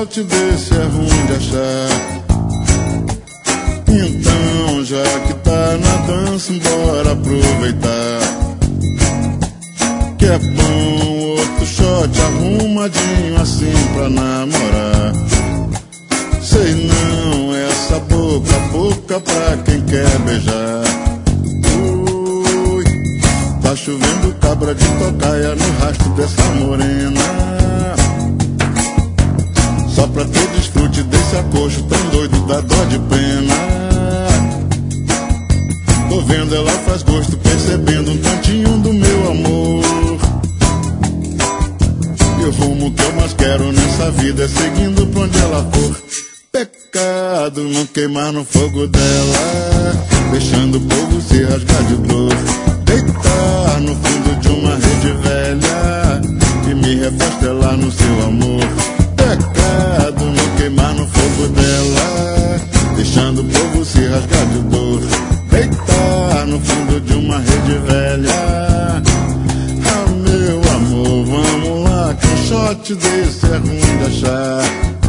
shot desse é ruim de achar. Então, já que tá na dança, bora aproveitar. Que é bom outro shot arrumadinho assim pra namorar. Sei não, essa boca a boca pra quem quer beijar. Ui, tá chovendo cabra de tocaia no rastro dessa morena. Só pra ter desfrute desse acocho tão doido, dá dó de pena. Tô vendo ela faz gosto, percebendo um tantinho do meu amor. E o rumo que eu mais quero nessa vida é seguindo pra onde ela for. Pecado não queimar no fogo dela, deixando o povo se rasgar de dor. Deitar no fundo de uma rede velha e me refastelar no seu amor. Pecado não queimar no fogo dela, deixando o povo se rasgar de dor. Deitar no fundo de uma rede velha. Ah, meu amor, vamos lá, que um shot desse é ruim de achar.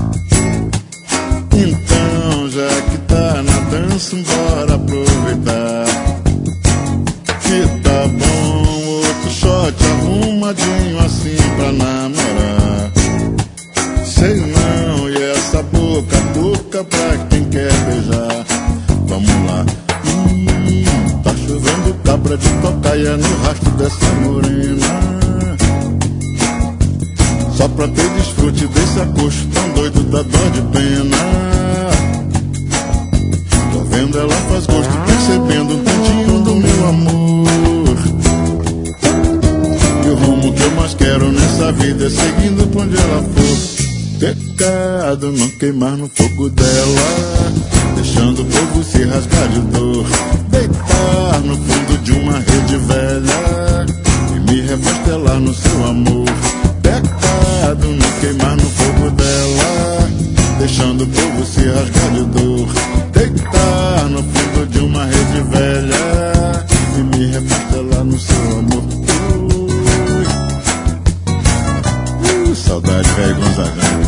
Então, já que tá na dança, bora aproveitar. Que tá bom outro shot arrumadinho assim pra namorar. Sei não, e essa boca a boca pra quem quer beijar. Vamos lá. Tá chovendo cabra de tocaia no rastro dessa morena. Só pra ter desfrute desse acocho tão doido, dá dó de pena. Tô vendo ela faz gosto, percebendo um tantinho do meu amor. E o rumo que eu mais quero nessa vida é seguindo pra onde ela for. Pecado não queimar no fogo dela, deixando o povo se rasgar de dor. Deitar no fundo de uma rede velha e me refastelar no seu amor. Pecado não queimar no fogo dela, deixando o povo se rasgar de dor. Deitar no fundo de uma rede velha e me refastelar no seu amor. Saudade, velho Gonzagão.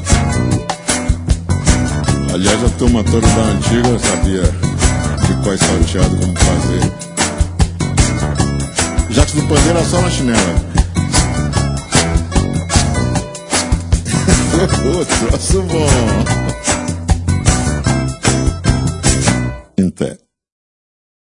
Aliás, a turma toda da antiga sabia de qual salteado como fazer. Jacques do Pandeiro era só na chinela. Troço bom. Em pé.